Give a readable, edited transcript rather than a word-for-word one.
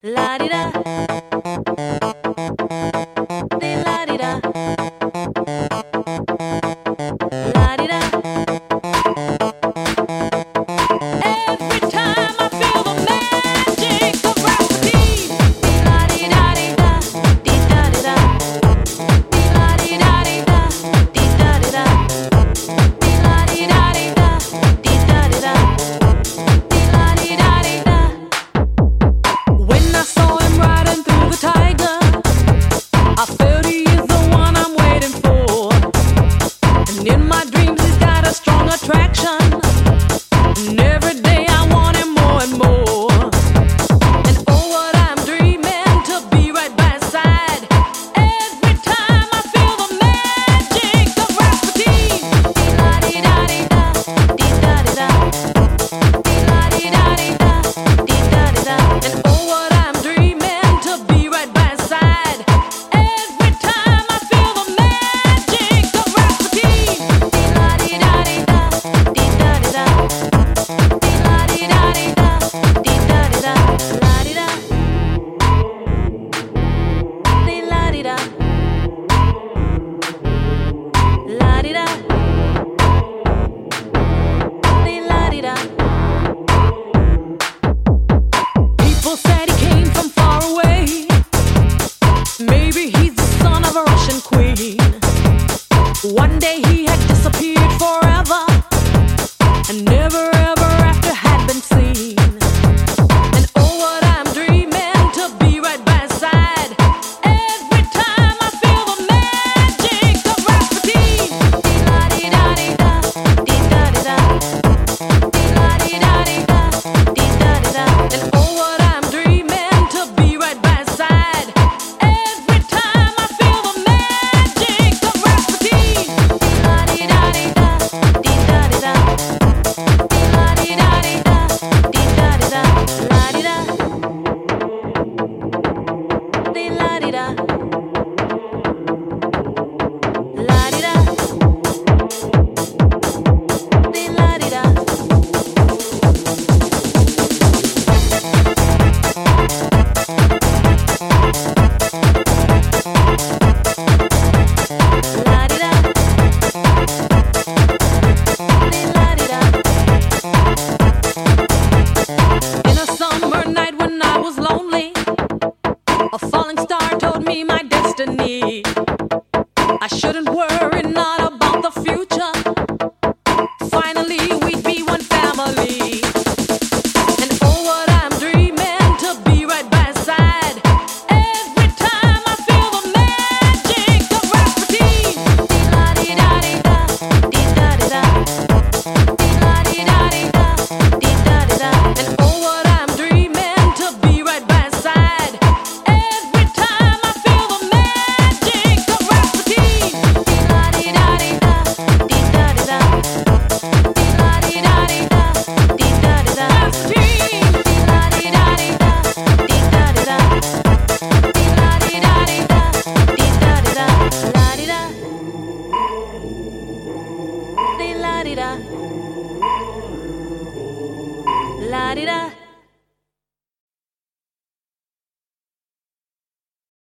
La di da, di la di da, la di da. Every time I feel the magic of rhapsody. Di la di da di da, di da di da. Di la di da di da, di da di da. Di la di da di da, di da di da. Di la di da di da. When I saw him riding through the tiger, I felt he is the one I'm waiting for. And in my dreams he's got a strong attraction. And every day I want him more and more. And oh, what I'm dreaming to be right by his side. Every time I feel the magic of Rasputin. Dee-la-dee-da-dee-da, dee-da-dee-da. Dee-la-dee-da-dee-da, dee-da-dee-da. And oh, what I'm dreaming to be right by his side. Every time I feel the magic of Rasputin. Dee-la-dee-da-dee-da, dee-da-dee-da. Dee-la-dee-da-dee-da, dee-da-dee-da. La-dee-da. Dee-la-dee-da. La-dee-da. Dee-la-dee-da. People said he came from far away. Maybe he's the son of a Russian queen. One day he had disappeared forever, and never ever after had been seen. And oh, what I'm dreaming to be right by his side. Every time I feel the magic of Rasputin. Dee-la-dee-da-dee-da, dee-da-dee-da. Dee-la-dee-da-dee-da, dee-da-dee-da. And oh, what I'm dreaming to be right by his side. Every time I feel the magic of Rasputin. Dee-la-dee-da-dee-da, dee-da-dee-da. Dee-la-dee-da-dee-da, dee-da-dee-da. La-dee-da. Dee-la-dee-da. La-dee-da. Dee-la-dee-da. La-dee-da. Dee-la-dee-da. In a summer night when I was lonely, a falling star told me my destiny. I shouldn't worry not about the future. Finally we'd be one family. And oh, what I'm dreaming to be right by his side. Every time I feel the magic of Rasputin. Dee-la-dee-da-dee-da, dee-da-dee-da. Dee-la-dee-da-dee-da, dee-da-dee-da. And oh, what I'm dreaming to be right by his side. Every time I feel the magic of Rasputin. Dee-la-dee-da-dee-da, dee-da-dee-da. Dee-la-dee-da-dee-da, dee-da-dee-da. Rasputin. Dee-la-dee-da-dee-da, dee-da-dee-da. Dee-la-dee-da-dee-da, dee-da-dee-da. La-dee-da. Dee-la-dee-da. La-dee-da.